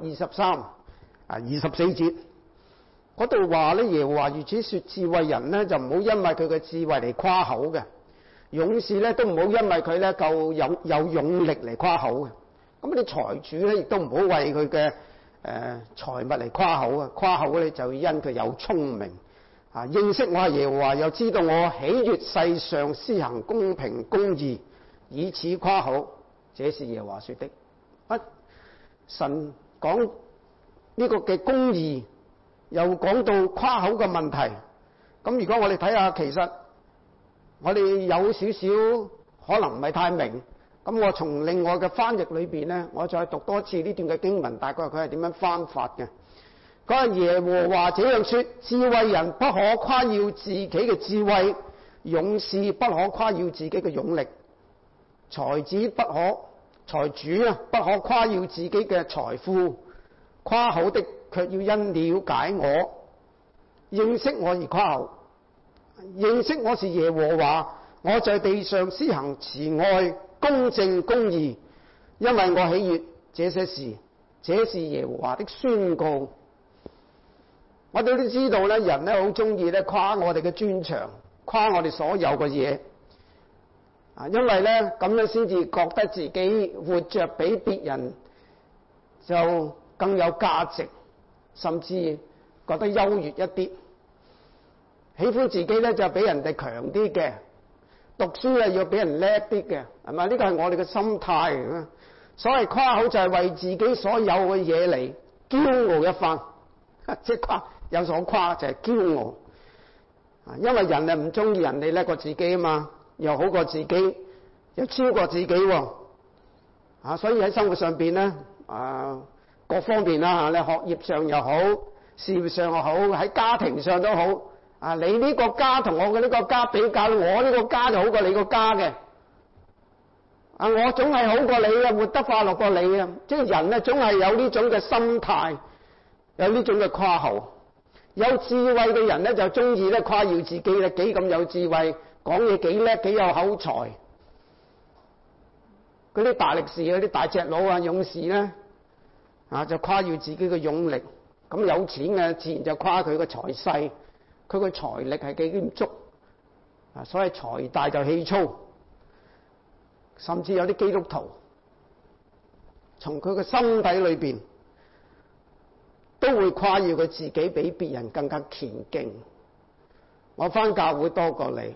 24節嗰度話咧，耶和華如此說：智慧人咧就唔好因為佢嘅智慧嚟誇口嘅，勇士咧都唔好因為佢咧夠有勇力嚟誇口嘅。咁啲財主咧亦都唔好為佢嘅財物嚟誇口啊！誇口咧就因佢有聰明啊，認識我係耶和華，又知道我喜悅世上施行公平公義，以此誇口，這是耶和華說的。神講呢個嘅公義，又講到誇口嘅問題。咁如果我哋睇下，其實我哋有少少可能唔係太明。咁我從另外嘅翻譯裏邊呢，我再讀多次呢段嘅經文，大概佢係點樣翻法嘅。佢話耶和華這樣說：智慧人不可誇耀自己嘅智慧，勇士不可誇耀自己嘅勇力，財主不可誇耀自己嘅財富，誇口的卻要因了解我，認識我而誇口。認識我是耶和華，我在地上施行慈愛、公正、公義，因為我喜悅這些事，這是耶和華的宣告。我哋都知道咧，人咧好中意咧誇我哋嘅專長，誇我哋所有嘅嘢啊，因為咧咁樣先至覺得自己活着比別人就更有價值，甚至覺得優越一啲，喜歡自己咧就比人哋強啲嘅，讀書咧要比人叻啲嘅，係咪？呢個係我哋嘅心態嚟嘅。所謂誇口就係為自己所有嘅嘢嚟驕傲一番，即係誇有所誇就係驕傲啊！因為人係唔中意人哋叻過自己啊嘛，又好過自己，又超過自己喎啊！所以喺生活上邊咧各方面啦嚇，你學業上又好，事業上又好，喺家庭上都好啊！你呢個家同我嘅呢個家比較，我呢個家就好過你個家嘅啊！我總係好過你啊，活得快樂過你啊！即係人咧，總係有呢種嘅心態，有呢種嘅誇口。有智慧嘅人咧，就中意咧誇耀自己咧幾咁有智慧，講嘢幾叻，幾有口才。嗰啲大力士、嗰啲大隻佬啊、勇士咧啊，就誇耀自己嘅勇力。咁有錢嘅自然就誇佢個財勢，佢個財力係幾咁足啊！所以財大就氣粗，甚至有啲基督徒從佢嘅心底裏邊都會誇耀佢自己比別人更加虔敬。我返教會多過你，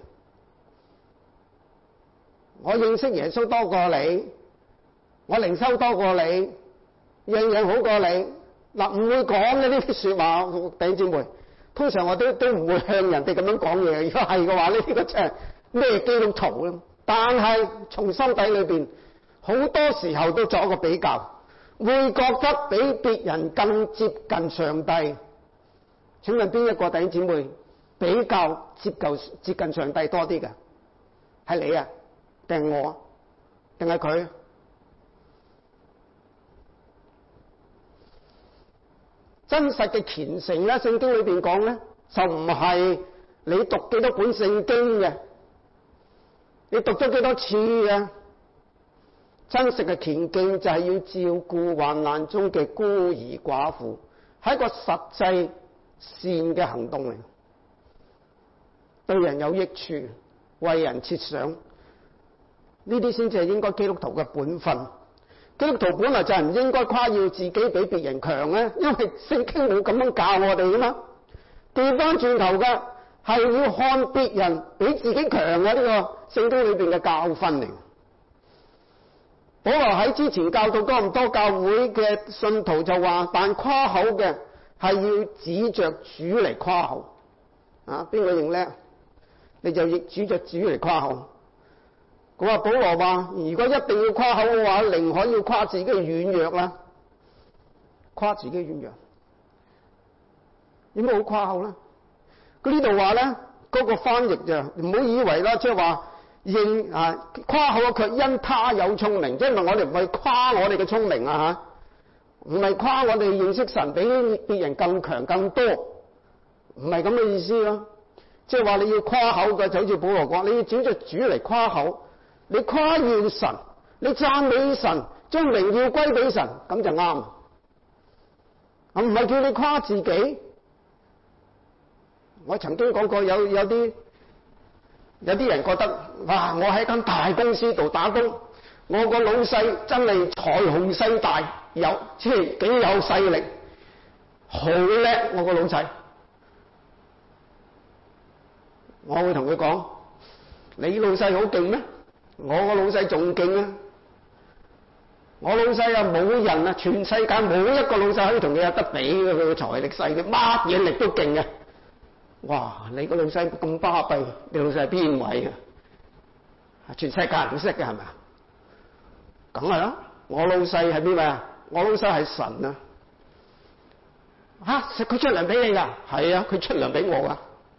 我認識耶穌多過你，我靈修多過你，樣樣好過你。嗱，唔會講嘅呢啲説話，弟兄姊妹。通常我都唔會向人哋咁樣講嘢。如果係嘅話，呢個真係咩基督徒咧？但係從心底裏邊，好多時候都作一個比較。會覺得比別人更接近上帝。請問邊一個弟兄姊妹比較接近上帝多啲嘅？係你啊？定係我啊？定係佢？真實嘅虔誠咧，聖經裏邊講咧，就唔係你讀幾多本聖經嘅，你讀咗幾多次嘅。真實嘅虔敬就係要照顧患難中嘅孤兒寡婦，係一個實際善嘅行動嚟，對人有益處，為人設想，呢啲先至係應該基督徒嘅本分。基督徒本來就係唔應該誇耀自己比別人強咧，因為聖經冇咁樣教我哋噶嘛。調翻轉頭嘅係要看別人比自己強嘅，呢個聖經裏邊嘅教訓嚟。保羅喺之前教到多唔多教會嘅信徒就話，但誇口嘅係要指着主嚟誇口啊！邊個認叻，你就亦指着主嚟誇口。佢話保羅話，如果一定要誇口嘅話，寧可要誇自己嘅軟弱啦，誇自己軟弱，有咩好誇口咧？佢呢度話咧，嗰個翻譯就唔好以為啦，即係話。誇口卻因他有聰明，即係我哋唔係誇我哋嘅聰明啊嚇，唔係誇我哋認識神比別人更強更多，唔係咁嘅意思咯。即係話你要誇口嘅，就好似保羅講，你要照着主嚟誇口，你誇耀神，你讚美神，將榮耀歸俾神，咁就啱。 唔係叫你誇自己。我曾經講過有啲人覺得，哇！我喺間大公司度打工，我個老細真係財雄勢大，即係幾有勢力，好叻我個老細。我會同佢講：你老細好勁咩？我個老細仲勁啊！我老細啊，冇人啊，全世界冇一個老細可以同佢有得比嘅，佢個財力勢嘅，乜嘢力都勁嘅。哇！你個老細咁巴閉，你老細係邊位啊？全世界人都識嘅係咪啊？梗係啦！我老細係邊位啊？我老細係神啊！嚇！佢出糧俾你㗎？係啊，佢出糧俾我㗎。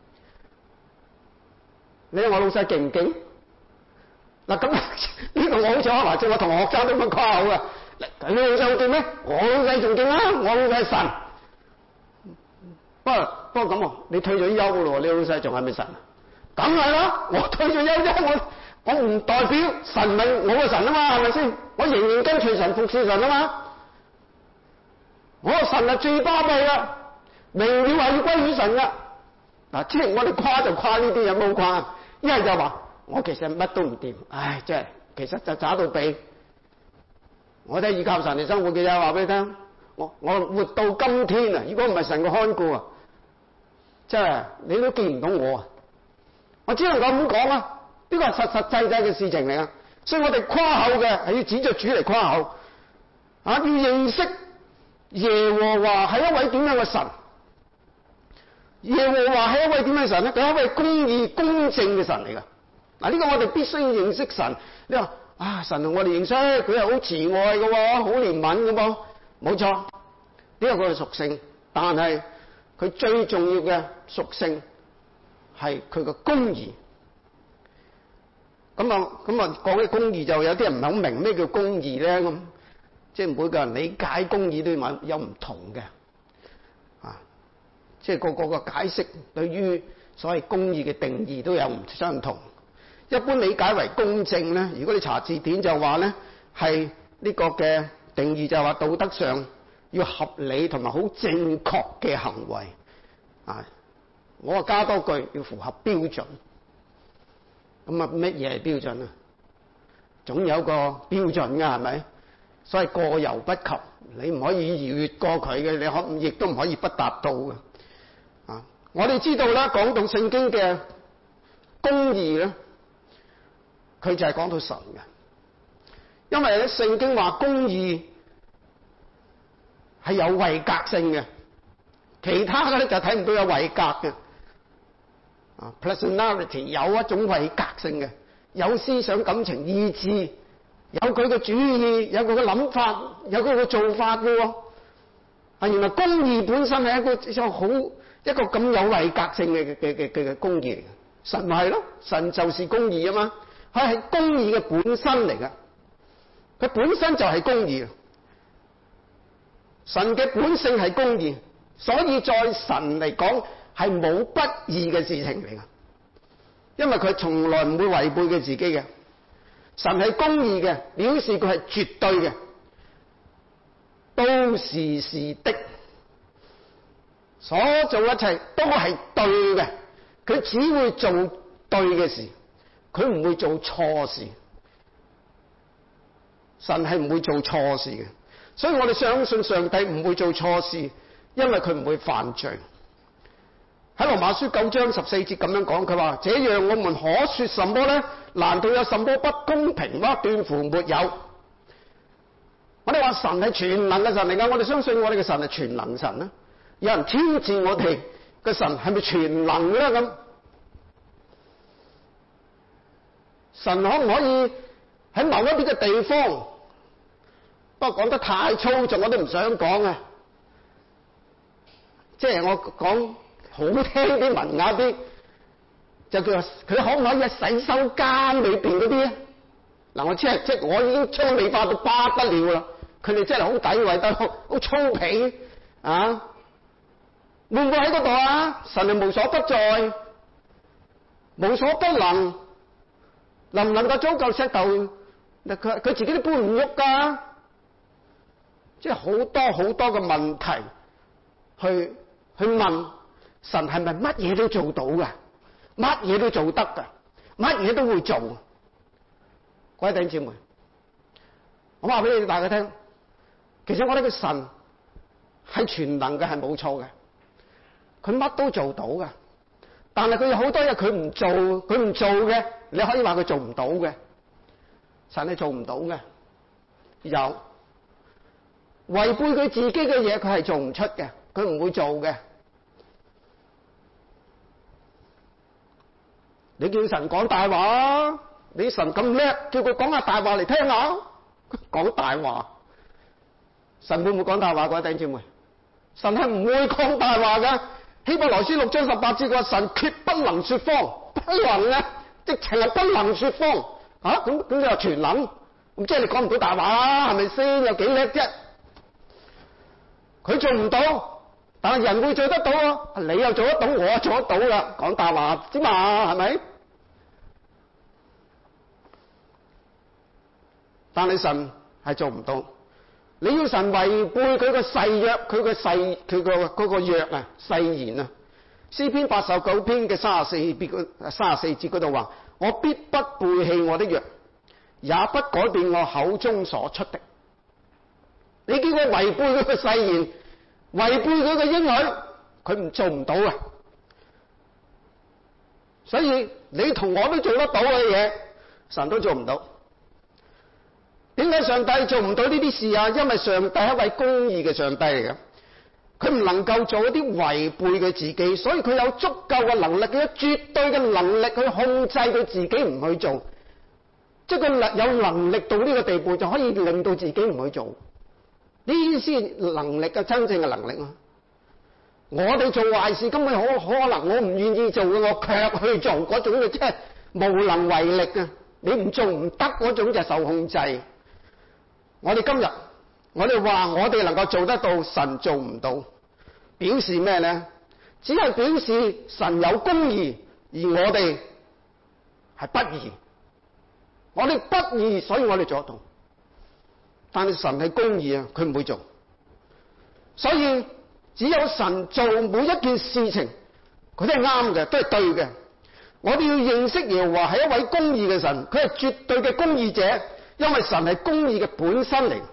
你話我老細勁唔勁？嗱咁呢個我好似可能即係我同學生都咁誇口㗎。你老細好勁咩？我老細仲勁啦！我老細係神。不過咁喎，你退咗休咯，你老細仲係咪神？梗係啦，我退咗休啫，我唔代表神咪我個神啊嘛，係咪先？我仍然跟隨神服侍神啊嘛。我個神係最巴閉啦，榮耀係要歸於神噶。嗱，即係我哋誇就誇呢啲，有冇誇？一係就話我其實乜都唔掂，唉，真係其實就渣到痹。我都係依靠神嚟生活嘅啫，話俾你聽。我活到今天啊，如果唔係神嘅看顧啊，即係你都見唔到我啊！我只能夠咁講啊，呢個係實實際際嘅事情嚟啊！所以我哋誇口嘅係要指着主嚟誇口啊！要認識耶和華係一位點樣嘅神？耶和華係一位點樣嘅神咧？佢係一位公義公正嘅神嚟噶。嗱，呢個我哋必須要認識神。你話啊，神我哋認識佢係好慈愛嘅喎，好憐憫嘅噃，冇錯，呢個佢嘅屬性，但係佢最重要嘅屬性係佢嘅公義。咁啊講起公義，就有啲人唔係好明咩叫公義咧，咁即係每個人理解公義都有唔同嘅啊，即係個個解釋對於所謂公義嘅定義都有唔相同。一般理解為公正咧，如果你查字典就話咧係呢個嘅定義，就係話道德上要合理同埋好正確嘅行為啊。我加多句要符合標準。咁啊，乜嘢係標準啊？總有個標準㗎，係咪？所以過猶不及，你唔可以越過佢嘅，你亦都唔可以不達到嘅。啊，我哋知道啦，講到聖經嘅公義咧，佢就係講到神嘅，因為咧聖經話公義係有位格性嘅，其他嘅咧就睇唔到有位格嘅。personality 有一種位格性嘅，有思想、感情、意志，有佢嘅主意，有佢嘅諗法，有佢嘅做法嘅喎。啊，原來公義本身係一個咁有位格性嘅公義嚟嘅。神係咯，神就是公義啊嘛，佢係公義嘅本身嚟嘅，佢本身就係公義。神嘅本性係公義，所以在神嚟講係冇不義嘅事情嚟嘅，因為佢從來唔會違背佢自己嘅。神係公義嘅，表示佢係絕對嘅，都是的，所做一切都係對嘅，佢只會做對嘅事，佢唔會做錯事。神係唔會做錯事嘅，所以我哋相信上帝唔會做錯事，因為佢唔會犯罪。喺羅馬書9章14節咁樣講，佢話：這樣我們可說什麼呢？難道有什麼不公平嗎？斷乎沒有。我哋話神係全能嘅神嚟㗎，我哋相信我哋嘅神係全能神啦。有人挑戰我哋嘅神係咪全能咧？咁神可唔可以喺某一啲嘅地方？不過講得太粗俗，我都唔想講啊。即係我講好聽啲文雅啲，就叫佢可唔可以喺洗手間裏邊嗰啲咧？嗱，我即係我已經粗鄙化到不得了啦！佢哋真係好詆毀得好粗鄙啊！會唔會喺嗰度啊？神係無所不在，無所不能，能唔能夠裝嚿石頭？佢自己都搬唔喐㗎，即係好多好多嘅問題去問神係咪乜嘢都做到㗎，乜嘢都做得㗎，乜嘢都會做。各位弟兄姊妹，我話俾你哋大家聽，其實我哋嘅神係全能嘅，係冇錯嘅，佢乜都做到㗎。但係佢有好多嘢佢唔做嘅，你可以話佢做唔到嘅。神係做唔到嘅，有違背佢自己嘅嘢，佢係做唔出嘅，佢唔會做嘅。你叫神講大話，你神咁叻，叫佢講下大話嚟聽下。講大話，神會唔會講大話？各位弟兄姊妹，神係唔會講大話嘅。希伯來書6章18節話，神決不能說謊，不能啊，直情係不能說謊。咁你話全能，咁即係你講唔到大話啦，係咪先？有幾叻啫？佢做唔到，但係人會做得到啊！你又做得到，我又做得到啦，講大話之嘛，係咪？但係神係做唔到。你要神違背佢個誓約，佢個約啊，誓言啊。詩篇89篇嘅34節嗰度話：我必不背棄我的約，也不改變我口中所出的。你叫佢違背佢個誓言，違背佢個應許，佢唔做唔到啊！所以你同我都做得到嘅嘢，神都做唔到。點解上帝做唔到呢啲事啊？因為上帝係一位公義嘅上帝嚟嘅，佢唔能夠做一啲違背佢自己，所以佢有足夠嘅能力，佢有絕對嘅能力去控制佢自己唔去做，即係佢有能力到呢個地步，就可以令到自己唔去做。呢先能力嘅真正嘅能力啊！我哋做壞事根本可能我唔願意做嘅，我卻去做嗰種嘅，即係無能為力啊！你唔做唔得嗰種就受控制。我哋今日我哋話我哋能夠做得到，神做唔到，表示咩呢？只係表示神有公義，而我哋係不義。我哋不義，所以我哋做得到。但係神係公義啊，佢唔會做。所以只有神做每一件事情，佢都係啱嘅，都係對嘅。我哋要認識耶和華係一位公義嘅神，佢係絕對嘅公義者，因為神係公義嘅本身嚟。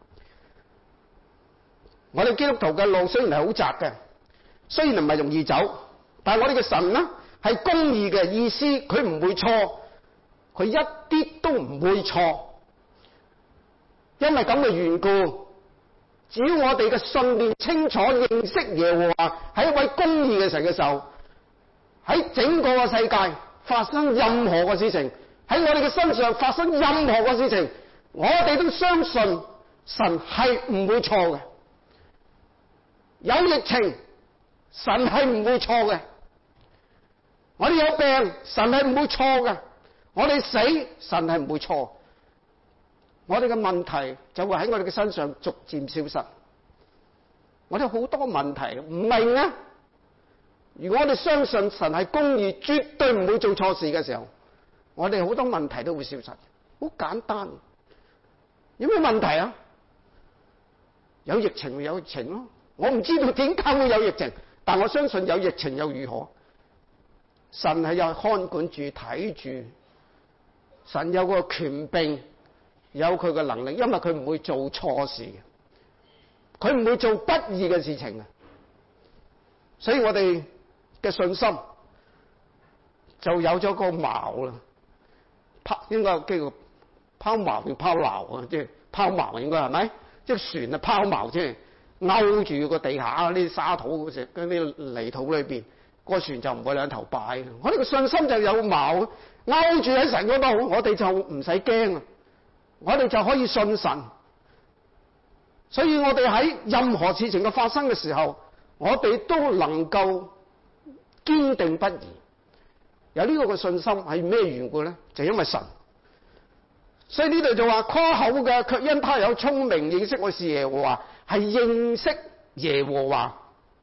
我哋基督徒嘅路雖然係好窄嘅，雖然唔係容易走，但係我哋嘅神呢係公義嘅意思，佢唔會錯，佢一啲都唔會錯。因為咁嘅緣故，只要我哋嘅信念清楚認識耶和華係一位公義嘅神嘅時候，喺整個嘅世界發生任何嘅事情，喺我哋嘅身上發生任何嘅事情，我哋都相信神係唔會錯嘅。有疫情，神係唔會錯嘅；我哋有病，神係唔會錯嘅；我哋死，神係唔會錯。我哋嘅問題就會喺我哋嘅身上逐漸消失。我哋好多問題唔明啊！如果我哋相信神係公義，絕對唔會做錯事嘅時候，我哋好多問題都會消失。好簡單，有咩問題啊？有疫情咪有疫情咯。我唔知道點解會有疫情，但我相信有疫情又如何？神係有看管住、睇住，神有個權柄，有佢嘅能力，因為佢唔會做錯事，佢唔會做不義嘅事情啊！所以我哋嘅信心就有咗個錨啦，應該叫做拋錨定拋錨啊？即係拋錨應該係咪？即係船啊拋錨啫。勾住個地下嗰啲沙土嗰啲泥土裏邊，個船就唔會兩頭擺。我哋個信心就有錨，勾住喺神嗰度，我哋就唔使驚啊！我哋就可以信神。所以我哋喺任何事情嘅發生嘅時候，我哋都能夠堅定不移。有呢個嘅信心係咩緣故咧？就因為神。所以呢度就話誇口嘅，卻因他有聰明，認識我是耶和華，係認識耶和華。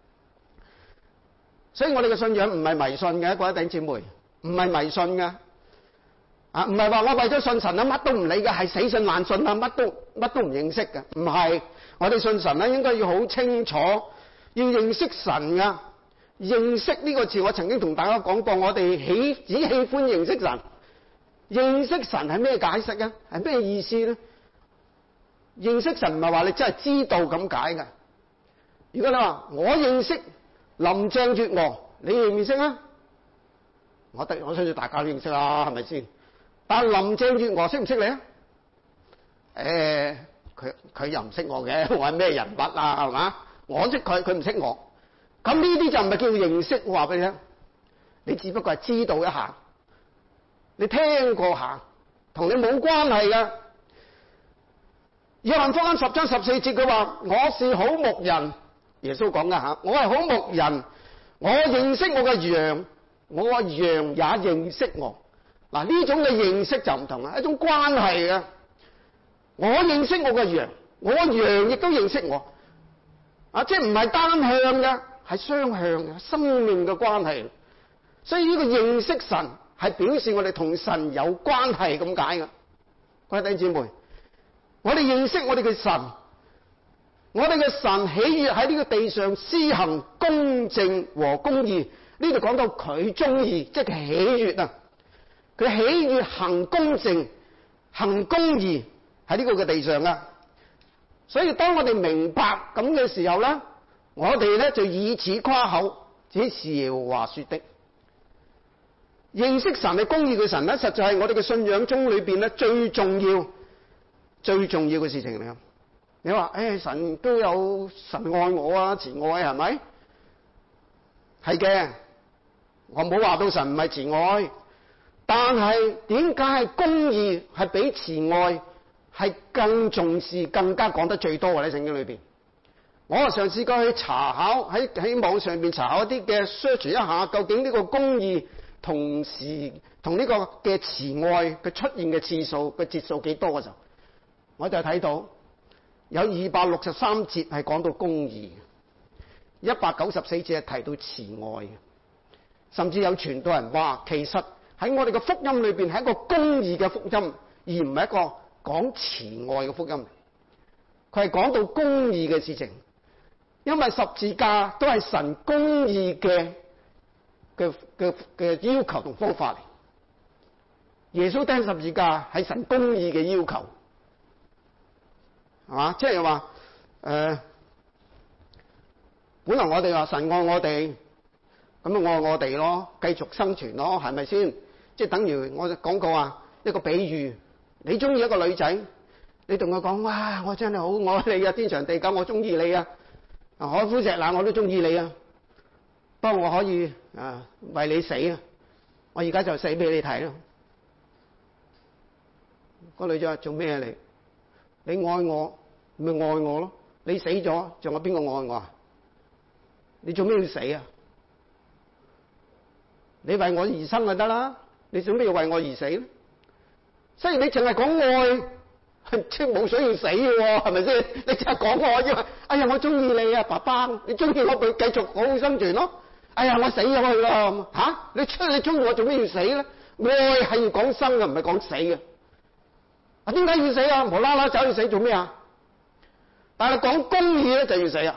所以我哋嘅信仰唔係迷信嘅，各位弟兄姊妹，唔係迷信嘅，唔係話我為咗信神啊，乜都唔理嘅，係死信爛信啊，乜都唔認識嘅，唔係。我哋信神咧，應該要好清楚要認識神噶。認識呢個字，我曾經同大家講過，我哋只喜歡認識神。認識神係咩解釋啊？係咩意思咧？認識神唔係話你真係知道咁解噶。如果你話我認識林鄭月娥，你認唔認識啊？我相信大家都認識啦，係咪先？但林鄭月娥識唔識你啊？佢又唔識我嘅，我係咩人物啊？係嘛？我識佢，佢唔識我。咁呢啲就唔係叫認識，我話俾你聽，你只不過係知道一下，你聽過下，同你冇關係㗎。約翰福音10章14節佢話：我是好牧人，耶穌講㗎吓，我係好牧人，我認識我嘅羊，我嘅羊也認識我。嗱，呢種嘅認識就唔同啦，一種關係嘅。我認識我嘅羊，我嘅羊亦都認識我。即係唔係單向嘅，係雙向嘅，生命嘅關係。所以呢個認識神係表示我哋同神有關係咁解嘅。各位弟兄姊妹，我哋認識我哋嘅神，我哋嘅神喜悅喺呢個地上施行公正和公義。呢度講到佢中意，即係佢喜悅啊！佢喜悅行公正、行公義喺呢個嘅地上啊！所以當我哋明白咁嘅時候咧，我哋咧就以此誇口，這是耶和華說的。認識神係公義嘅神咧，實在係我哋嘅信仰中裏邊咧最重要嘅事情嚟啊！你話神都有神愛我啊，慈愛係咪？係嘅，我冇話到神唔係慈愛，但係點解係公義係比慈愛係更重視、更加講得最多嘅喺聖經裏邊？我啊嘗試過去查考喺網上面查考一啲嘅 search 一下，究竟呢個公義同呢個嘅慈愛嘅出現嘅次數嘅節數幾多嘅時候，我就睇到有263節係講到公義，194節係提到慈愛，甚至有傳道人話，其實喺我哋嘅福音裏邊係一個公義嘅福音，而唔係一個講慈愛嘅福音。佢係講到公義嘅事情，因為十字架都係神公義嘅要求同方法嚟。耶穌釘十字架係神公義嘅要求，係嘛？即係話本來我哋話神愛我哋，咁就愛我哋咯，繼續生存咯，係咪先？即係等於我講過啊，一個比喻，你中意一個女仔，你同佢講：哇，我真係好愛你啊，天長地久，我中意你啊，海枯石爛我都中意你啊，不過我可以為你死啊，我而家就死俾你睇咯。個女仔話：做咩啊你？你愛我咪愛我咯，你死咗仲有邊個愛我啊？你做咩要死啊？你為我而生就得啦，你做咩要為我而死咧？雖然你淨係講愛，即係冇需要死嘅喎，係咪先？你淨係講愛啫嘛。哎呀，我中意你啊，爸爸，你中意我咪繼續好好生存咯。哎呀，我死咗去咯嚇！你中意我做咩要死咧？愛係要講生嘅，唔係講死嘅。點解要死啊？無啦啦走去死做咩啊？但係講公義咧就要死啊！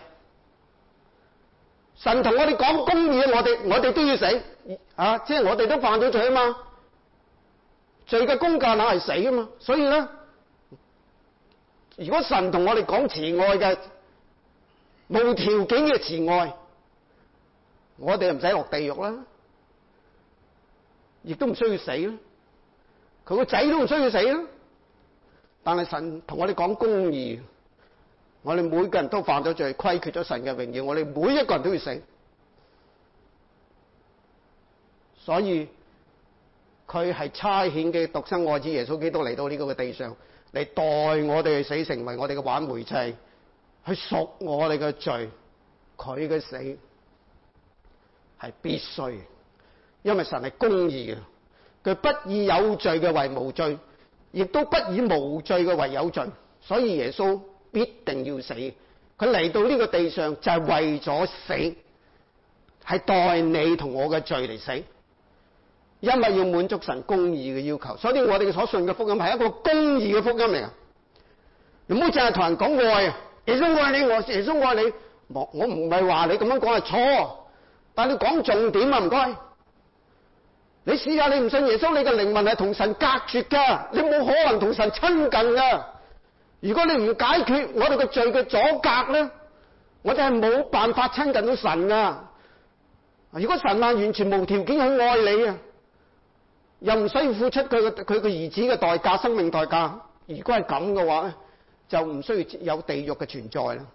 神同我哋講公義，我哋都要死啊！即係我哋都犯咗罪啊嘛，罪嘅工價係死啊嘛。所以咧，如果神同我哋講慈愛嘅無條件嘅慈愛，我哋唔使落地獄啦，亦都唔需要死啦，佢個仔都唔需要死啦。但係神同我哋講公義，我哋每個人都犯咗罪，虧缺咗神嘅榮耀，我哋每一個人都要死。所以佢係差遣嘅獨生愛子耶穌基督嚟到呢個嘅地上，嚟代我哋去死，成為我哋嘅挽回祭，去贖我哋嘅罪。佢嘅死係必須，因為神係公義嘅，佢不以有罪嘅為無罪，亦都不以無罪嘅為有罪，所以耶穌必定要死。佢嚟到呢個地上就係為咗死，係代你同我嘅罪嚟死，因為要滿足神公義嘅要求。所以我哋所信嘅福音係一個公義嘅福音嚟啊！唔好淨係同人講愛啊，耶穌愛你，耶穌愛你， 我唔係話你咁樣講係錯，但係你講重點啊，唔該。你試下你唔信耶穌，你嘅靈魂係同神隔絕噶，你冇可能同神親近噶。如果你唔解決我哋嘅罪嘅阻隔咧，我哋係冇辦法親近到神噶。如果神完全無條件去愛你啊，又唔需要付出佢嘅兒子嘅代價，生命代價。如果係咁嘅話咧，就唔需要有地獄嘅存在啦。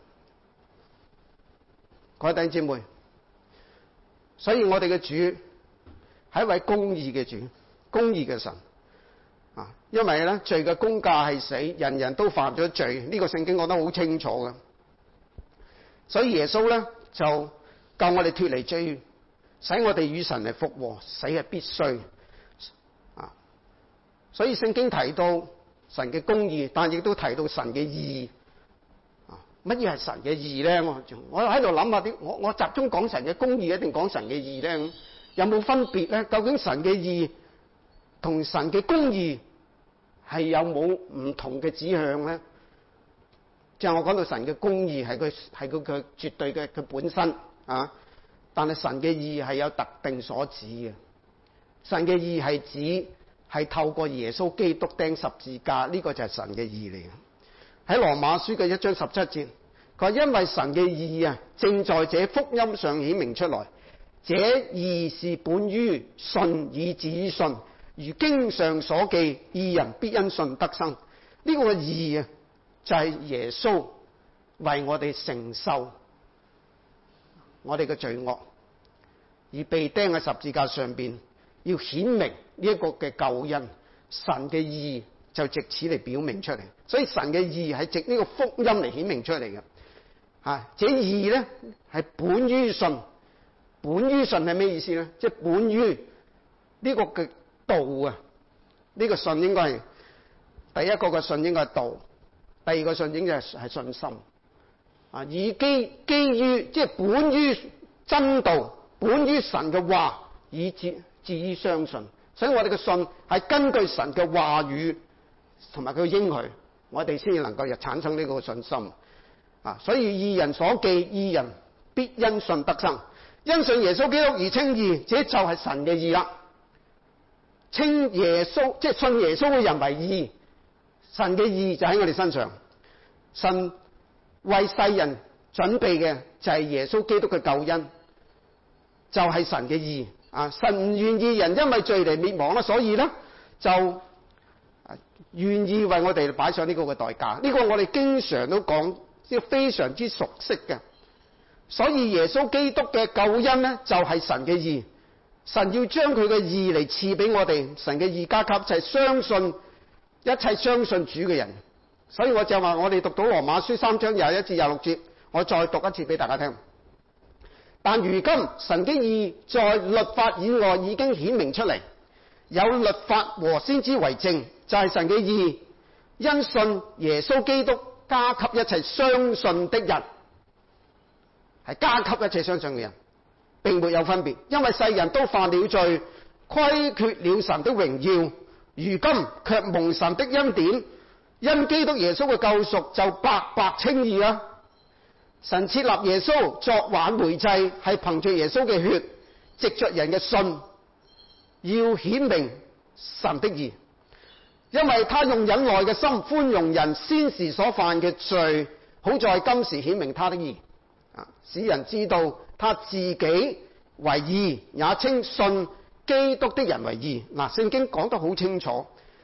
各位弟兄姊妹，所以我哋嘅主係一位公義嘅主，公義嘅神啊！因為咧罪嘅工價係死，人人都犯咗罪，呢個聖經講得好清楚嘅。所以耶穌咧就救我哋脫離罪，使我哋與神嚟復和，死係必須啊！所以聖經提到神嘅公義，但亦都提到神嘅義啊！乜嘢係神嘅義咧？我喺度諗下啲，我集中講神嘅公義，一定講神嘅義咧？有冇分別咧？究竟神嘅義同神嘅公義係有冇唔同嘅指向咧？即係我講到神嘅公義係佢絕對嘅佢本身啊，但係神嘅義係有特定所指嘅。神嘅義係指係透過耶穌基督釘十字架，呢個就係神嘅義嚟嘅。喺羅馬書嘅1章17節，佢話因為神嘅義啊，正在這福音上顯明出來。這義是本於信以至於信，如經上所記，義人必因信得生。呢個義啊，就係耶穌為我哋承受我哋嘅罪惡，而被釘喺十字架上邊，要顯明呢一個嘅救恩。神嘅義就藉此嚟表明出嚟，所以神嘅義係藉呢個福音嚟顯明出嚟嘅。這義呢係本於信。本於信係咩意思咧？即係本於呢個嘅道啊，呢個信應該係第一個嘅信應該係道，第二個信應該係信心啊。以基於即係本於真道，本於神嘅話，以至於相信。所以我哋嘅信係根據神嘅話語同埋佢嘅應許，我哋先至能夠產生呢個信心啊。所以義人所記，義人必因信得生。因信耶穌基督而稱義，這就係神嘅義啦。稱耶穌，即係信耶穌嘅人為義，神嘅義就喺我哋身上。神為世人準備嘅就係耶穌基督嘅救恩，就係神嘅義啊！神唔願意人因為罪嚟滅亡啦，所以咧就願意為我哋擺上呢個嘅代價。呢個我哋經常都講，即係非常之熟悉嘅。所以耶穌基督嘅救恩咧，就係神嘅義。神要將佢嘅義嚟賜俾我哋，神嘅義加給就係相信一切相信主嘅人。所以我就話我哋讀到羅馬書3章21至26節，我再讀一次俾大家聽。但如今神嘅義在律法以外已經顯明出嚟，有律法和先知為證，就係神嘅義，因信耶穌基督加給一切相信的人。係加給一切相信嘅人，並沒有分別，因為世人都犯了罪，虧缺了神的榮耀，如今卻蒙神的恩典，因基督耶穌嘅救贖就白白稱義啊！神設立耶穌作挽回祭，係憑着耶穌嘅血，藉着人嘅信，要顯明神的義，因為他用忍耐嘅心寬容人先時所犯嘅罪，好在今時顯明他的義。使人知道他自己為義，也稱信基督的人為義。嗱，聖經講得好清楚，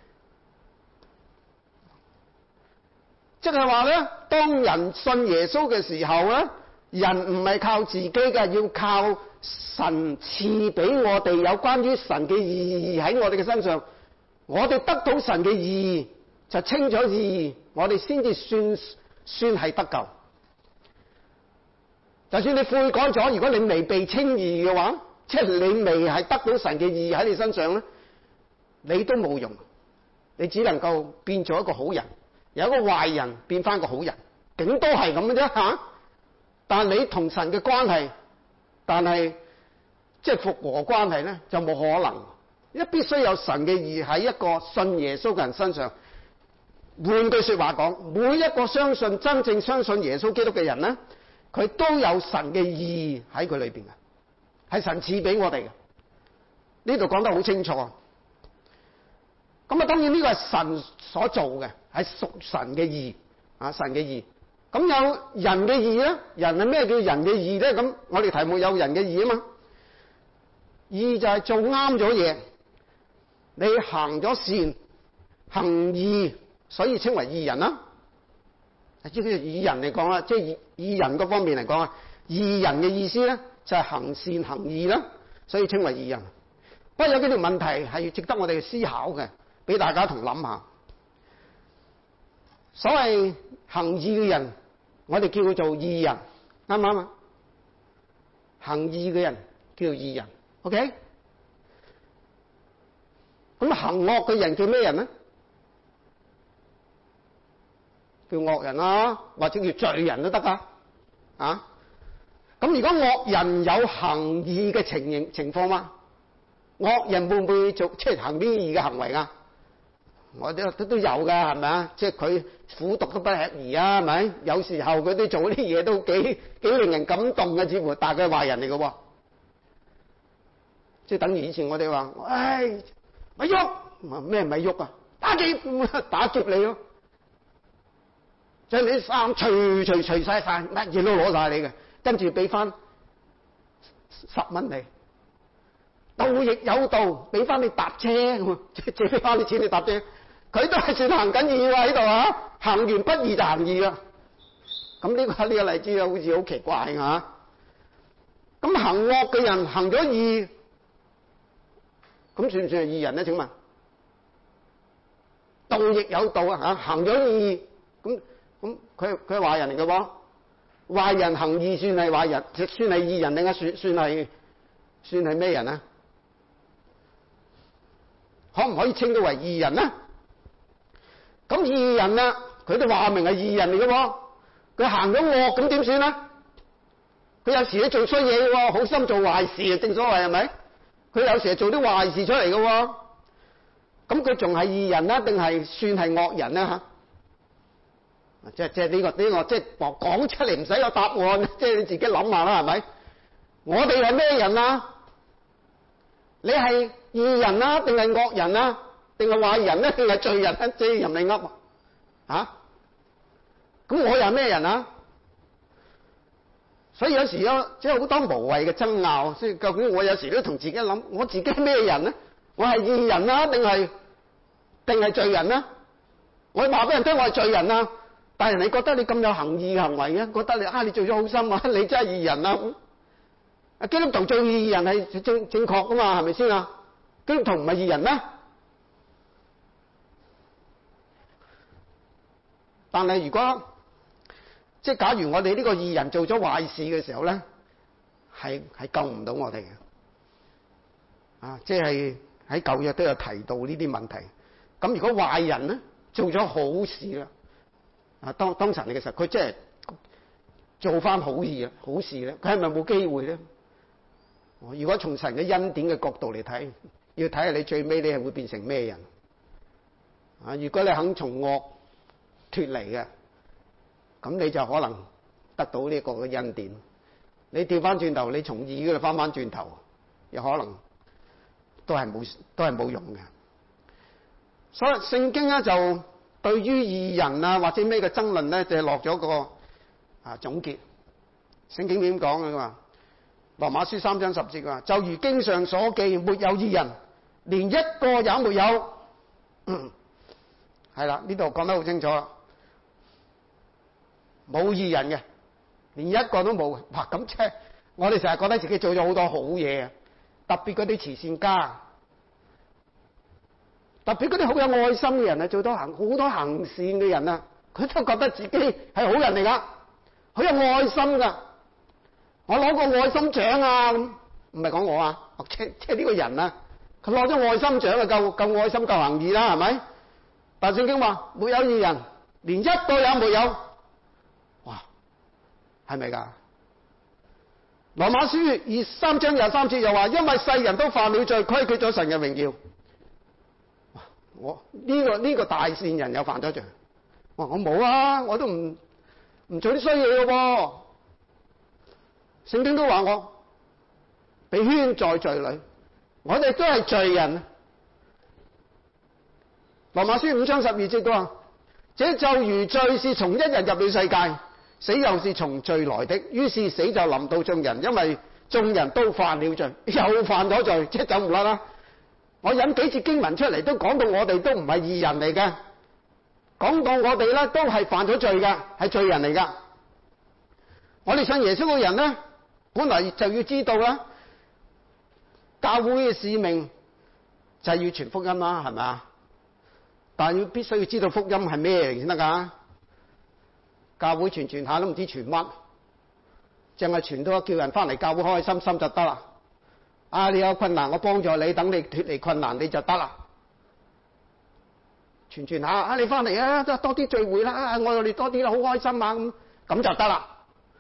即係話咧，當人信耶穌嘅時候咧，人唔係靠自己嘅，要靠神賜俾我哋有關於神嘅義喺我哋嘅身上。我哋得到神嘅義，就稱咗義，我哋先至算係得救。就算你悔改咗，如果你未被稱義嘅話，即係你未係得到神嘅義喺你身上咧，你都冇用，你只能夠變做一個好人，由一個壞人變翻個好人，頂多係咁嘅啫吓。但係你同神嘅關係，但係即係復和關係咧，就冇可能。一必須有神嘅義喺一個信耶穌嘅人身上。換句說話講，每一個真正相信耶穌基督嘅人咧， 佢都有神嘅義喺佢裏邊嘅，係神賜俾我哋嘅。呢度講得好清楚。咁啊，當然呢個係神所做嘅，係屬神嘅義啊，神嘅義。咁有人嘅義咧，人係咩叫人嘅義咧？咁我哋題目有人嘅義啊嘛。義就係做啱咗嘢，你行咗善，行義，所以稱為義人啦。即係以人嚟講啦，即係以人嗰方面嚟講啊，義人嘅意思咧就係行善行義啦，所以稱為義人。不過有幾條問題係值得我哋思考嘅，俾大家同諗下。所謂行義嘅人，我哋叫佢做義人，啱唔啱啊？行義嘅人叫做義人 ，OK？ 咁行惡嘅人叫咩人呢？叫惡人啦，或者叫罪人都得噶。啊，咁如果惡人有行義嘅情況嗎？惡人會唔會做即係行啲義嘅行為啊？我都有㗎，係咪啊？即係佢苦毒都不吃兒啊，係咪？有時候佢哋做啲嘢都幾令人感動嘅，似乎但係佢係壞人嚟嘅喎。即係等於以前我哋話，唉，咪喐，咩咪喐啊？打劫你咯！將你啲衫除晒，乜嘢都攞晒你嘅，跟住俾翻10蚊你。道亦有道，俾翻你搭車咁，借翻啲錢你搭車，佢都係算行緊義喎喺度啊！行完不義就行義啦。咁呢個例子好似好奇怪嚇。咁行惡嘅人行咗義，咁算唔算係義人咧？請問，道亦有道啊嚇，行咗義，咁佢係壞人嚟嘅喎。壞人行義算係壞人，算係義人定係算係咩人啊？可唔可以稱佢為義人呢？咁義人啊，佢都話明係義人嚟嘅喎。佢行咗惡，咁點算呢？佢有時都做衰嘢嘅喎，好心做壞事，正所謂係咪？佢有時係做啲壞事出嚟嘅喎。咁佢仲係義人啦，定係算係惡人呢？嚇？即係呢個即係講出嚟唔使有答案，即係你自己諗下啦，係咪？我哋係咩人啊？你係義人啊，定係惡人啊，定係壞人咧，定係罪人啊？即係任你噏啊！咁我又係咩人啊？所以有時有即係好多無謂嘅爭拗，所以究竟我有時都同自己諗，我自己係咩人咧？我係義人啊，定係罪人啊？我話俾人聽我係罪人啊，但係人哋覺得你咁有行義嘅行為啊，覺得你做咗好心啊，你真係義人啊！基督徒做義人係正確噶嘛，係咪先啊？基督徒唔係義人咩？但係如果即係假如我哋呢個義人做咗壞事嘅時候咧，係救唔到我哋嘅。啊，即係喺舊約都有提到呢啲問題。咁如果壞人咧做咗好事啦，啊當神嚟嘅時候，佢即係做翻好事咧，佢係咪冇機會咧？如果從神嘅恩典嘅角度嚟睇，要睇下你最尾你係會變成咩人啊？如果你肯從惡脫離嘅，咁你就可能得到呢個嘅恩典。你調翻轉頭，你從義嗰度翻轉頭，有可能都係冇用嘅。所以聖經咧就對於義人啊或者咩嘅爭論咧，就落咗個總結。聖經點講嘅嘛？羅馬書3章10節話，就如經上所記，沒有義人，連一個也沒有。係啦，呢度講得好清楚啦，冇義人嘅，連一個都冇。哇，咁即係我哋成日覺得自己做咗好多好嘢，特別嗰啲慈善家，特別嗰啲好有愛心嘅人啊，做到好多行善嘅人啊，佢都覺得自己係好人嚟噶，好有愛心噶。我攞個愛心獎啊，咁唔係講我啊，即係呢個人啊，佢攞咗愛心獎啊，夠愛心夠行義啦，係咪？但聖經話沒有義人，連一個也沒有。哇，係咪㗎？羅馬書3章23節又話，因為世人都犯了罪，虧缺咗神嘅榮耀。哇，我呢個大善人又犯咗罪。哇，我冇啊，我都唔做啲衰嘢嘅喎。 聖經都話我被圈在罪裏，我哋都係罪人。羅馬書5章12節都話：這就如罪是從一人入了世界，死又是從罪來的，於是死就臨到眾人，因為眾人都犯了罪，又犯咗罪，即係走唔甩啦。我引幾節經文出嚟，都講到我哋都唔係義人嚟嘅，講到我哋咧都係犯咗罪嘅，係罪人嚟噶。我哋信耶穌嘅人咧，本來就要知道啦，教會嘅使命就係要傳福音啦，係咪啊？但係必須要知道福音係咩嚟先得噶。教會傳下都唔知傳乜，淨係傳到叫人翻嚟教會開開心心就得啦。啊，你有困難我幫助你，等你脫離困難你就得啦。傳下啊，你翻嚟啊，多啲聚會啦，我哋多啲啦，好開心啊，咁就得啦。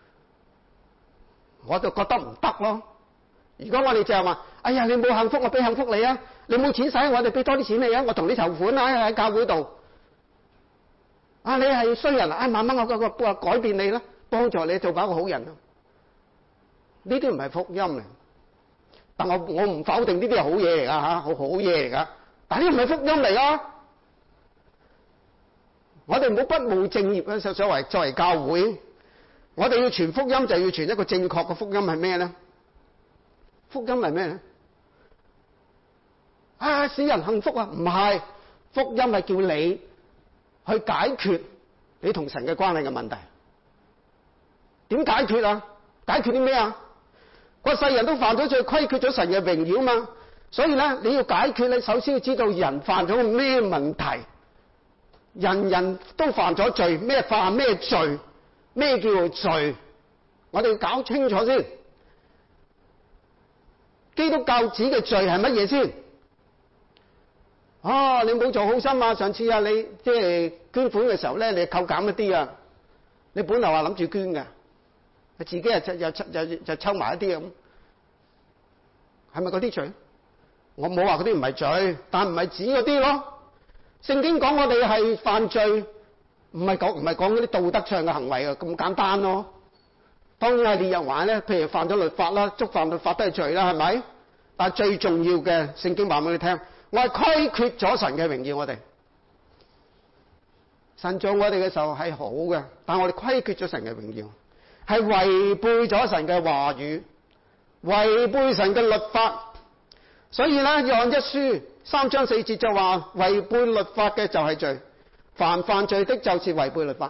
我就覺得唔得咯。如果我哋就係話，哎呀，你冇幸福，我俾幸福你啊！你冇錢使，我哋俾多啲錢你啊！我同你籌款啊，喺教會度。啊，你係衰人啊！慢慢我改變你啦，幫助你做翻個好人啊！呢啲唔係福音嚟，但我唔否定呢啲係好嘢嚟噶嚇，好嘢嚟噶。但呢啲唔係福音嚟啊！我哋唔好不務正業啊！作為教會，我哋要傳福音就要傳一個正確嘅福音係咩咧？福音係咩咧？啊，使人幸福啊？唔係，福音係叫你去解決你同神嘅關係嘅問題。點解決啊？解決啲咩啊？個世人都犯咗罪，虧缺咗神嘅榮耀嘛。所以咧，你要解決，你首先要知道人犯咗咩問題。人人都犯咗罪，咩犯咩罪？咩叫做罪？我哋要搞清楚先。基督教指嘅罪係乜嘢先？啊，你冇做好心啊！上次啊，你即係捐款嘅時候咧，你扣減一啲啊。你本來話諗住捐嘅，你自己就抽埋一啲咁，係咪嗰啲罪？我冇話嗰啲唔係罪，但唔係指嗰啲咯。聖經講我哋係犯罪，唔係講嗰啲道德上嘅行為啊，咁簡單咯。當然係列入話咧，譬如犯咗律法啦，觸犯律法都係罪啦，係咪？但係最重要嘅，聖經話俾你聽，我係虧缺咗神嘅榮耀，我哋神造我哋嘅時候係好嘅，但係我哋虧缺咗神嘅榮耀，係違背咗神嘅話語，違背神嘅律法。所以咧，約翰一書3章4節就話，違背律法嘅就係罪，凡犯罪的就是違背律法。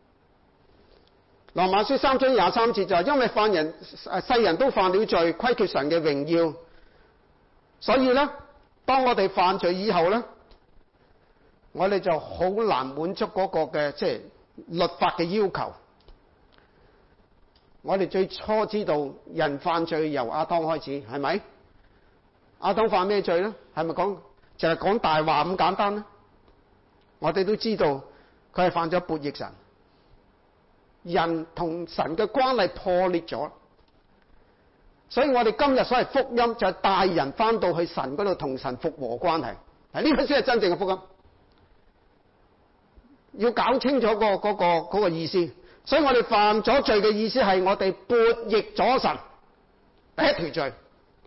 羅馬書3章23節就係因為世人都犯了罪，虧缺神嘅榮耀，所以咧，當我哋犯罪以後咧，我哋就好難滿足嗰個嘅即係律法嘅要求。我哋最初知道人犯罪由亞當開始，係咪？亞當犯咩罪咧？係咪淨係講大話咁簡單咧？我哋都知道佢係犯咗悖逆神，人同神嘅關係破裂咗。所以我哋今日所謂福音就係帶人翻到去神嗰度同神復和關係，呢個先係真正嘅福音。要搞清楚嗰個意思。所以我哋犯咗罪嘅意思係我哋悖逆咗神，第一條罪。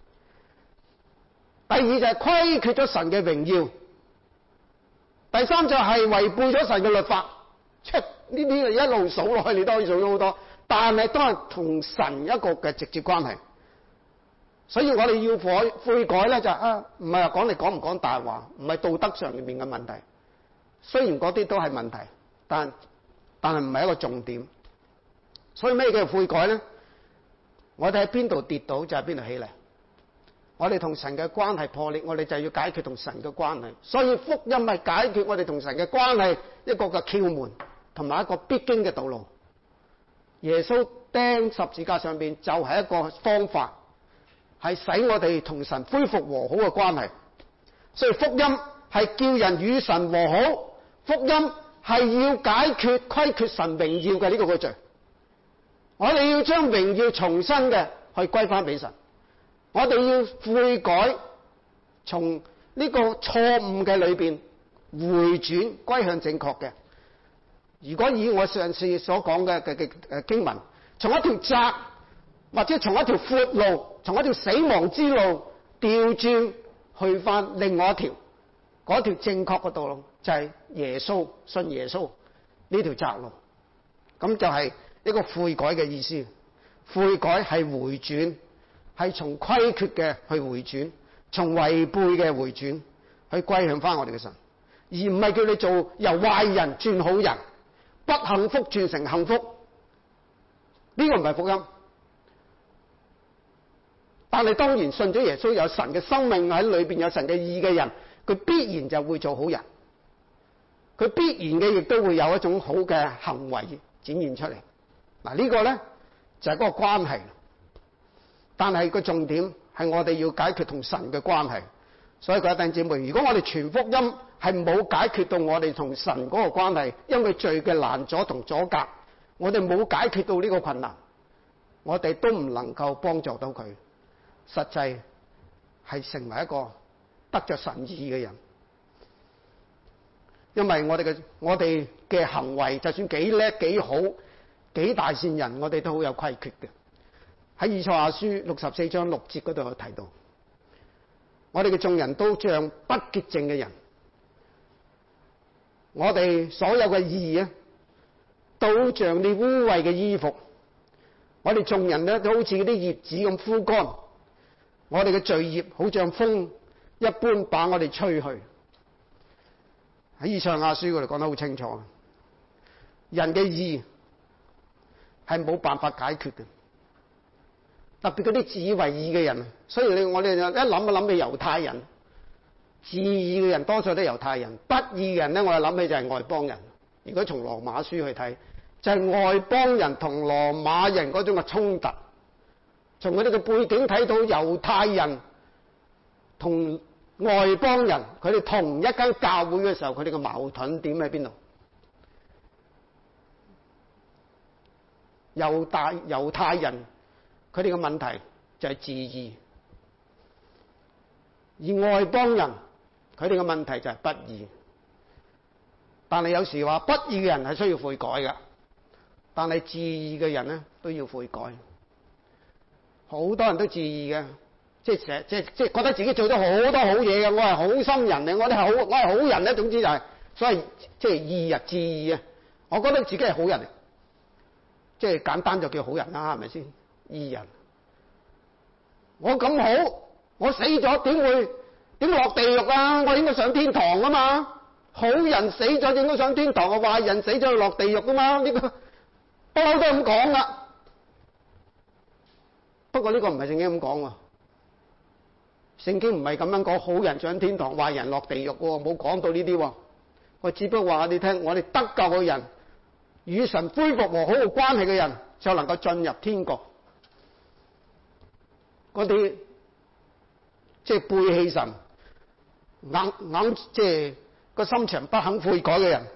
第二就係虧缺咗神嘅榮耀，第三就係違背咗神嘅律法。呢啲一路數落去，你都可以數到好多，但係都係同神一個嘅直接關係。所以我哋要悔改咧，就唔係話講你講唔講大話，唔係道德上面嘅問題。雖然嗰啲都係問題，但係唔係一個重點。所以咩叫悔改咧？我哋喺邊度跌倒就喺邊度起嚟。我哋同神嘅關係破裂，我哋就要解決同神嘅關係。所以福音係解決我哋同神嘅關係一個嘅竅門，同埋一個必經嘅道路。耶穌釘十字架上邊就係一個方法，係使我哋同神恢復和好嘅關係。所以福音係叫人與神和好，福音係要解決虧缺神榮耀嘅呢個嘅罪。我哋要將榮耀重新嘅去歸翻俾神。我哋要悔改，從呢個錯誤嘅裏邊回轉歸向正確嘅。如果以我上次所講嘅經文，從一條窄或者從一條闊路，從一條死亡之路調轉去返另外一條，嗰條正確嘅道路就係耶穌，信耶穌呢條窄路。咁就係一個悔改嘅意思。悔改係回轉，係從虧缺嘅去回轉，從違背嘅回轉，去歸向返我哋嘅神，而唔係叫你做由壞人轉好人，不幸福轉成幸福。呢個唔係福音。但係當然信咗耶穌，有神嘅生命喺裏邊，有神嘅義嘅人，佢必然就會做好人，佢必然嘅亦都會有一種好嘅行為展現出嚟。嗱，呢個呢就係嗰個關係。但係個重點係我哋要解決同神嘅關係。所以各位弟兄姊妹，如果我哋傳福音係冇解決到我哋同神嗰個關係，因為罪嘅攔阻同阻隔，我哋冇解決到呢個困難，我哋都唔能夠幫助到佢。實際係成為一個得着神意嘅人，因為我哋嘅行為就算幾叻幾好幾大善人，我哋都好有虧缺嘅。喺以賽亞書64章6節嗰度有提到，我哋嘅眾人都像不潔淨嘅人，我哋所有嘅義啊，都像啲污穢嘅衣服，我哋眾人咧都好似嗰啲葉子咁枯乾，我哋嘅罪孽好像風一般把我哋吹去。喺以賽亞書嗰度講得好清楚，人嘅義係冇辦法解決嘅，特別嗰啲自以為義嘅人。所以我哋一諗起猶太人，自義嘅人多數都係猶太人，不義嘅人咧，我哋諗起就係外邦人。如果從羅馬書去睇，就係外邦人同羅馬人嗰種嘅衝突。從佢哋嘅背景睇到猶太人同外邦人，佢哋同一間教會嘅時候，佢哋嘅矛盾點喺邊度？猶太人佢哋嘅問題就係自義，而外邦人佢哋嘅問題就係不義。但係有時話不義嘅人係需要悔改嘅，但係自義嘅人咧都要悔改。好多人都自義嘅，即係覺得自己做咗好多好嘢嘅，我係好心人嚟，我係好人咧。總之就係所謂即係義啊，自義啊，我覺得自己係好人嚟，即係簡單就叫好人啦，係咪先？義人，我咁好，我死咗點落地獄啊？我應該上天堂啊嘛！好人死咗應該上天堂，壞人死咗就落地獄啊嘛！呢個不嬲都咁講啦。不過呢個唔係聖經咁講喎，聖經唔係咁樣講，好人上天堂，壞人落地獄喎，冇講到呢啲喎。我只不過話你聽，我哋得救嘅人，與神恢復和好嘅關係嘅人，就能夠進入天國。嗰啲即係背棄神、硬即係個心腸不肯悔改嘅人，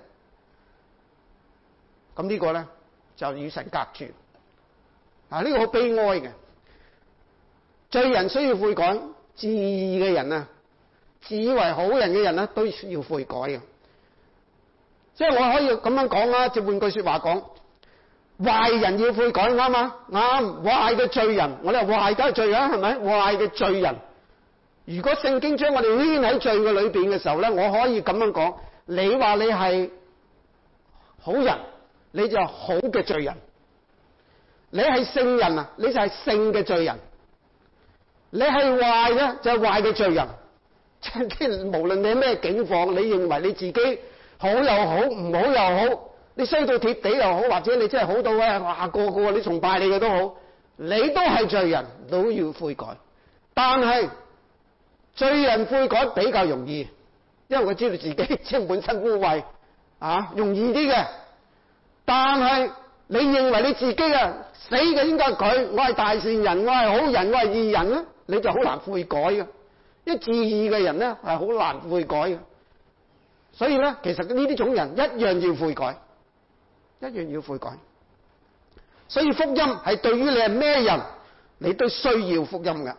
咁呢個咧就與神隔絕。呢個好悲哀嘅。罪人需要悔改，自義嘅人啊，自以為好人嘅人咧，都需要悔改嘅。即係我可以咁樣講啦，即係換句說話講，壞人要悔改啱嘛？啱，壞嘅罪人，我哋話壞梗係罪人，係咪？壞嘅罪人，如果聖經將我哋牽喺罪嘅裏邊嘅時候咧，我可以咁樣講，你話你係好人，你就係好嘅罪人；你係聖人啊，你就係聖嘅罪人。你係壞嘅就係壞嘅罪人，即係無論你係咩境況，你認為你自己好又好，唔好又好，你衰到貼地又好，或者你真係好到咧，哇個個你崇拜你嘅都好，你都係罪人，都要悔改。但係罪人悔改比較容易，因為佢知道自己即係滿身污穢容易啲嘅。但係你認為你自己死嘅應該係佢，我係大善人，我係好人，我係義人咧，你就好難悔改嘅。一自義嘅人咧係好難悔改嘅。所以咧，其實呢啲種人一樣要悔改，一樣要悔改。所以福音係對於你係咩人，你都需要福音嘅。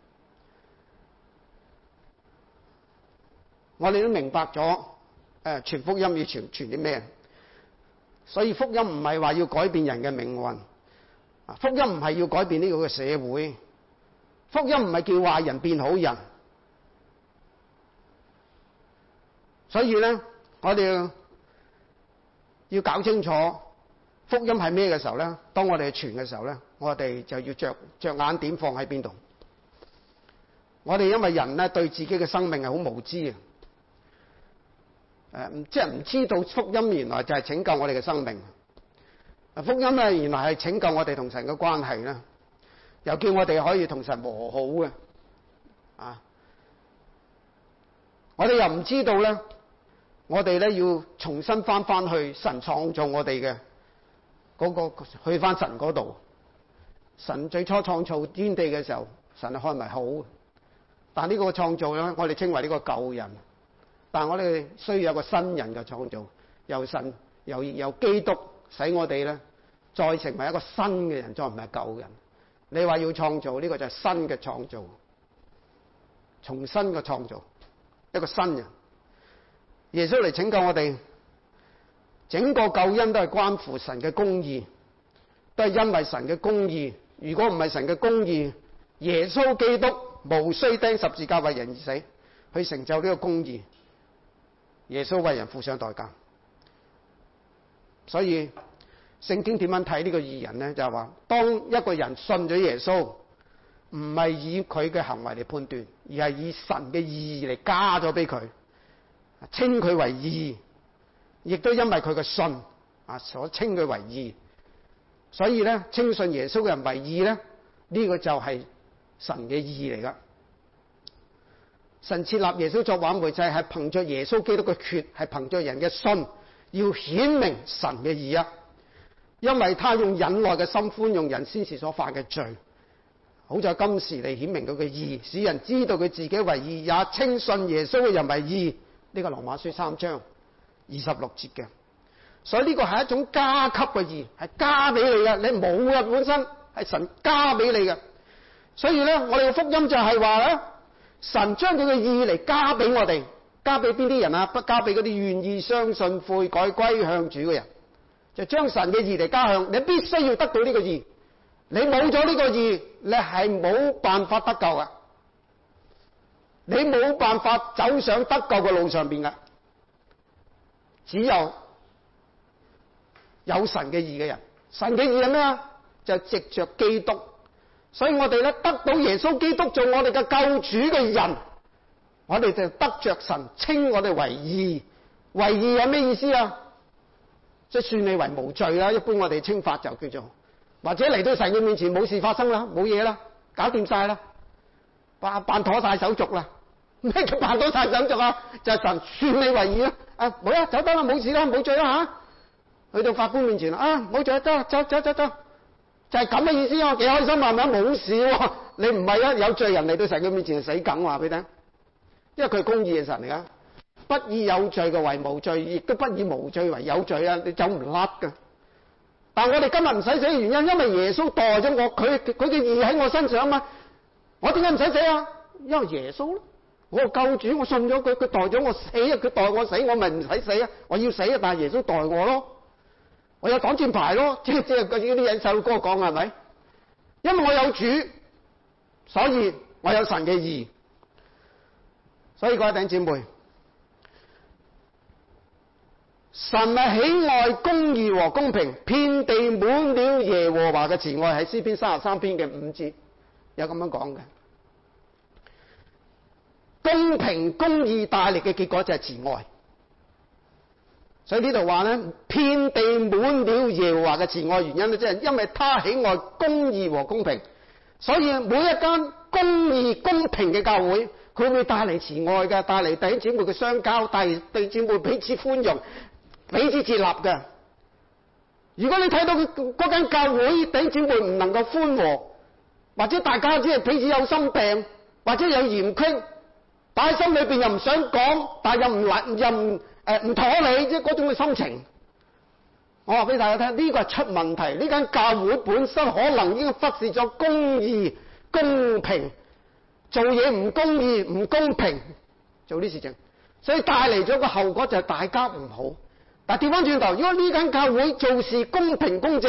我哋都明白咗傳福音要傳啲咩。所以福音唔係話要改變人嘅命運， 福音唔係要改變呢個嘅社會，福音唔係叫壞人變好人。所以咧，我哋要搞清楚福音係咩嘅時候咧，當我哋去傳嘅時候咧，我哋就要着眼點放喺邊度。我哋因為人咧對自己嘅生命係好無知嘅，即係唔知道福音原來就係拯救我哋嘅生命。福音咧原來係拯救我哋同神嘅關係啦，又叫我哋可以同神和好嘅。我哋又唔知道咧，我哋咧要重新翻去神創造我哋嘅嗰個，去翻神嗰度。神最初創造天地嘅時候，神係看為好嘅。但呢個創造咧，我哋稱為呢個舊人。但我哋需要有個新人嘅創造，由神由基督使我哋咧再成為一個新嘅人，再唔係舊人。你話要創造呢個就係新嘅創造，重新嘅創造一個新人。耶穌嚟拯救我哋，整個救恩都係關乎神嘅公義，都係因為神嘅公義。如果唔係神嘅公義，耶穌基督無需釘十字架為人而死，去成就呢個公義。耶穌為人付上代價。所以聖經點樣睇呢個義人呢？就係話，當一個人信咗耶穌，唔係以佢嘅行為嚟判斷，而係以神嘅義嚟加咗俾佢，稱佢為義，亦都因為佢嘅信所稱佢為義。所以咧，稱信耶穌嘅人為義咧，呢個就係神嘅義嚟噶。神設立耶穌作挽回祭，係憑着耶穌基督嘅血，係憑着人嘅信，要顯明神嘅義啊！因為他用忍耐嘅心寬容人先時所犯嘅罪，好在今時嚟顯明佢嘅義，使人知道佢自己為義，也稱信耶穌嘅人為義。呢個羅馬書3章26節嘅。所以呢個係一種加給嘅義，係加俾你嘅，你冇嘅本身係神加俾你嘅。所以咧，我哋嘅福音就係話咧，神將佢嘅義嚟加俾我哋，加俾邊啲人啊？不加俾嗰啲願意相信悔改歸向主嘅人，就將神嘅義嚟加向你，必須要得到呢個義。你冇咗呢個義，你係冇辦法得救嘅，你冇辦法走上得救嘅路上邊嘅，只有神嘅義嘅人。神嘅義係咩啊？就藉着基督。所以我哋咧得到耶穌基督做我哋嘅救主嘅人，我哋就得着神稱我哋為義。為義係咩意思啊？即係算你為無罪啦。一般我哋稱法就叫做，或者嚟到神嘅面前冇事發生啦，冇嘢啦，搞掂晒啦，辦妥晒手續啦。咩叫辦妥晒手續啊？就係神算你為義啦。冇啦，走得啦，冇事啦，冇罪啦吓。去到法官面前冇罪，得走，就係咁嘅意思啊！幾開心啊，係咪？冇事喎，你唔係有罪人嚟到神嘅面前就死梗，話俾你聽。因為佢係公義嘅神嚟噶，不以有罪嘅為無罪，亦都不以無罪為有罪啊！你走唔甩噶。但我哋今日唔使死嘅原因，因為耶穌代咗我，佢嘅義喺我身上啊嘛。我點解唔使死啊？因為耶穌咯，我救主，我信咗佢，佢代咗我死啊！佢代我死，我咪唔使死啊！我要死啊，但係耶穌代我咯。我有擋箭牌咯，即係嗰啲人細路哥講係咪？因為我有主，所以我有神嘅義。所以各位弟兄姊妹，神係喜愛公義和公平，遍地滿了耶和華嘅慈愛，喺詩篇33篇嘅5節有咁樣講嘅。公平公義帶嚟嘅結果就係慈愛。所以呢度話咧，遍地滿了耶和華嘅慈愛，原因咧即係因為他喜愛公義和公平，所以每一間公義公平嘅教會，佢會帶嚟慈愛嘅，帶嚟弟兄姊妹嘅相交，帶嚟弟兄姊妹彼此寬容、彼此接納嘅。如果你睇到嗰間教會弟兄姊妹唔能夠寬和，或者大家只係彼此有心病，或者有嫌隙，但喺心裏邊又唔想講，但又唔妥你，即係嗰種嘅心情。我話俾大家聽，呢個係出問題。呢間教會本身可能已經忽視咗公義、公平，做嘢唔公義、唔公平，做啲事情，所以帶嚟咗個後果就係大家唔好。但係調翻轉頭，如果呢間教會做事公平公正，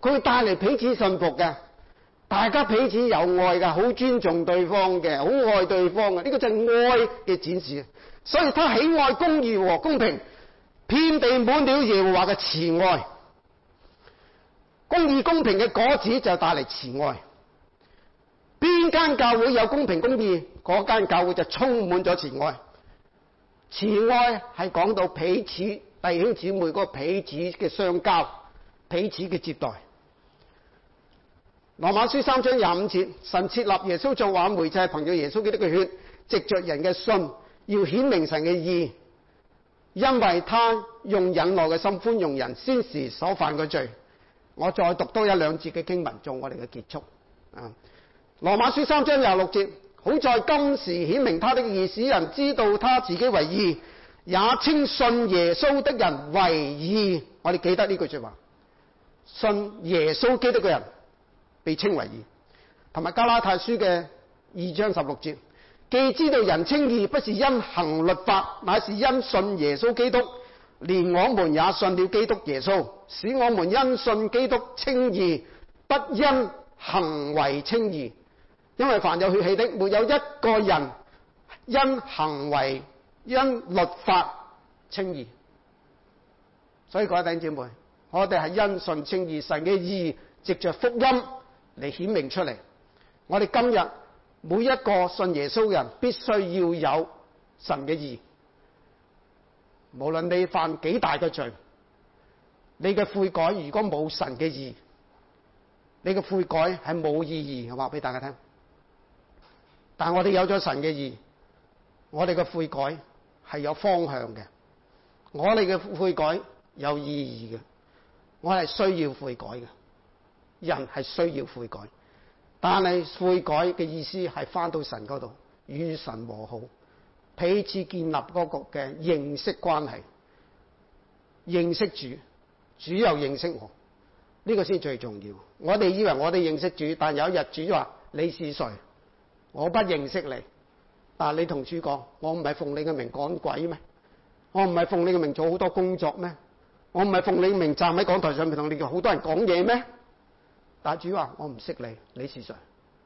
佢會帶嚟彼此信服嘅，大家彼此有愛嘅，好尊重對方嘅，好愛對方嘅，呢個就係愛嘅展示。所以他喜愛公義和公平，遍地滿了耶和華嘅慈愛。公義公平嘅果子就帶嚟慈愛。邊間教會有公平公義，嗰間教會就充滿咗慈愛。慈愛係講到彼此弟兄姊妹嗰個彼此嘅相交，彼此嘅接待。羅馬書3章25節，神設立耶穌作挽回祭，憑著耶穌基督嘅血，藉着人嘅信，要顯明神嘅義，因為他用忍耐嘅心寬容人先時所犯嘅罪。我再讀多一兩節嘅經文做我哋嘅結束。羅馬書3章26節，好在今時顯明他的義，使人知道他自己為義，也稱信耶穌的人為義。我哋記得呢句說話，信耶穌基督嘅人被稱為義。同埋加拉太書嘅2章16節，既知道人稱義不是因行律法，乃是因信耶穌基督，連我們也信了基督耶穌，使我們因信基督稱義，不因行為稱義。因為凡有血氣的，沒有一個人因行為、因律法稱義。所以各位弟兄姊妹，我哋係因信稱義，神嘅義藉着福音嚟顯明出嚟。我哋今日每一個信耶穌嘅人必須要有神嘅義。無論你犯幾大嘅罪，你嘅悔改如果冇神嘅義，你嘅悔改係冇意義。我話俾大家聽。但我哋有咗神嘅義，我哋嘅悔改係有方向嘅，我哋嘅悔改有意義嘅，我係需要悔改嘅，人係需要悔改，但係悔改嘅意思係返到神嗰度，與神和好，彼此建立嗰個嘅認識關係，認識主，主又認識我，呢個先最重要。我哋以為我哋認識主，但有一日主話你是誰？我不認識你，但你同主講，我唔係奉你嘅名趕鬼咩？我唔係奉你嘅名做好多工作咩？我唔係奉你嘅名站喺講台上面同你好多人講嘢咩？但主話我唔識你，你是誰？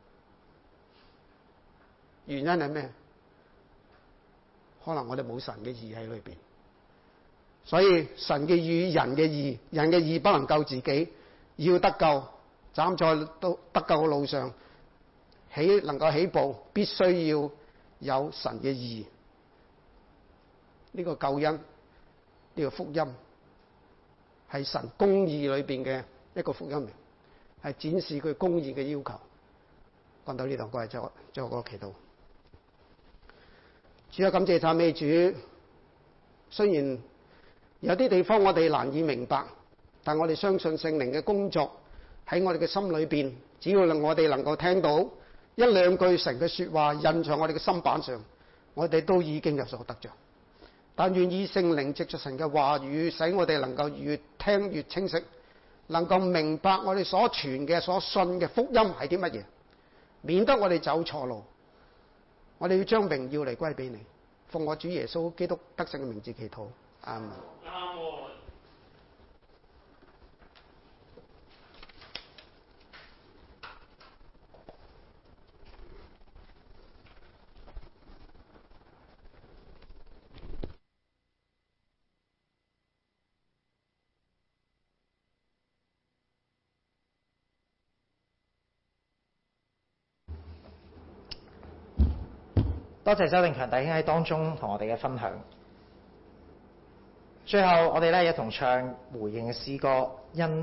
原因係咩？可能我哋冇神嘅義喺裏邊，所以神嘅義、人嘅義，人嘅義不能救自己，要得救，站在得救嘅路上。能夠起步，必須要有神嘅義。呢個救恩，呢個福音係神公義裏邊嘅一個福音嚟，係展示佢公義嘅要求。講到呢度，各位做個祈禱。主啊，感謝讚美主。雖然有啲地方我哋難以明白，但我哋相信聖靈嘅工作喺我哋嘅心裏邊，只要我哋能夠聽到一兩句神嘅說話印在我哋嘅心板上，我哋都已經有所得着。但願意聖靈藉着神嘅話語，使我哋能夠越聽越清晰，能夠明白我哋所傳嘅、所信嘅福音係啲乜嘢，免得我哋走錯路。我哋要將榮耀嚟歸俾你，奉我主耶穌基督得勝嘅名字祈禱，阿們。 多謝周定強弟兄喺當中同我哋嘅分享。最後我哋一同唱回應嘅詩歌，因